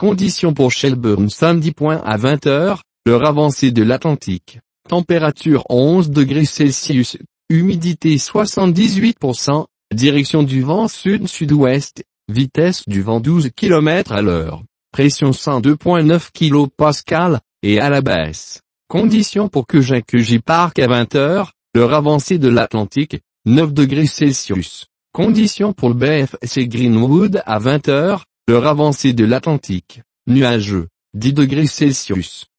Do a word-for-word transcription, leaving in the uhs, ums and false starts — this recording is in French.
Conditions pour Shelburne samedi. À vingt heures, l'heure avancée de l'Atlantique. Température onze degrés Celsius, humidité soixante-dix-huit pour cent, direction du vent sud-sud-ouest, vitesse du vent douze kilomètres à l'heure, pression cent deux virgule neuf kilopascales, et à la baisse. Conditions pour que J Park à vingt heures, l'heure avancée de l'Atlantique, neuf degrés Celsius. Conditions pour le B F C Greenwood à vingt heures, l'heure avancée de l'Atlantique, nuageux, dix degrés Celsius.